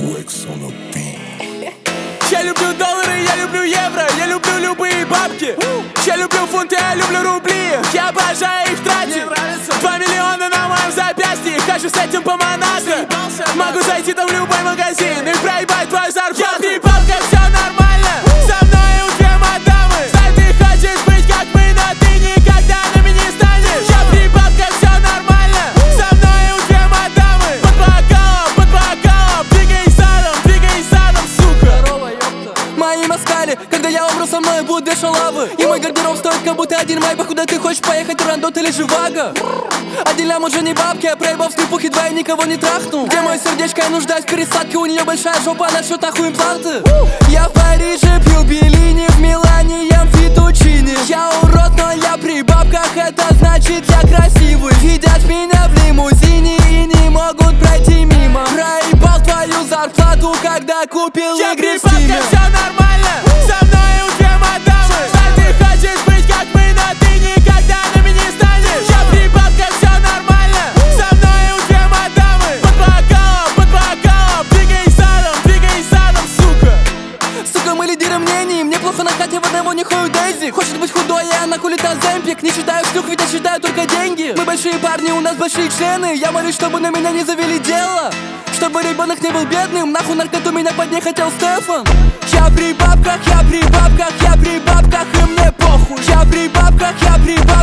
Я люблю доллары, я люблю евро, я люблю любые бабки. Я люблю фунты, я люблю рубли, я обожаю их тратить. 2 миллиона на моем запястье, хочу с этим поманаться. Могу зайти там в любой магазин и проебать твою зарплату. Я три бабка, все нормально, со мной у две мадамы. Знаю, ты хочешь быть как мы, но ты никогда нами не станешь. Я три бабка, все нормально, со мной у две мадамы. Под бокалом, двигай задом, сука. Мои москали, когда я умру, со мной будут две шалавы. И мой гардероб стоит как будто один майбах. Куда ты хочешь поехать, Турандот или Живаго? Один лям уже не бабки, а проебал в скрипухе, два я никого не трахну. Где мое сердечко, я нуждаюсь в пересадке. У нее большая жопа, она шьет нахуй импланты. Я в Париже пью Беллини, в Милане ем фетучини. Я урод, но я при бабках, это значит я красивый. Видят меня в лимузине и не могут пройти мимо. Проебал твою зарплату, когда купил игры в Стиме. Я при бабках, все нормально, со мной у две мадамы. Знаю, ты хочешь быть как мы, но ты никогда нами не станешь. Я при бабках, все нормально, со мной у две мадамы. Под бокалом, двигай задом, сука. Сука, мы лидеры мнений, мне плохо на хате, в одного не хою Дейзи. Хочет быть худой, и она кулит Оземпик. Не считаю шлюх, ведь я считаю только деньги. Мы большие парни, у нас большие члены. Я молюсь, чтобы на меня не завели дело, чтобы ребенок не был бедным. Нахуй наркоту меня под ней хотел Стефан. Я при бабках, и мне похуй. Я при бабках,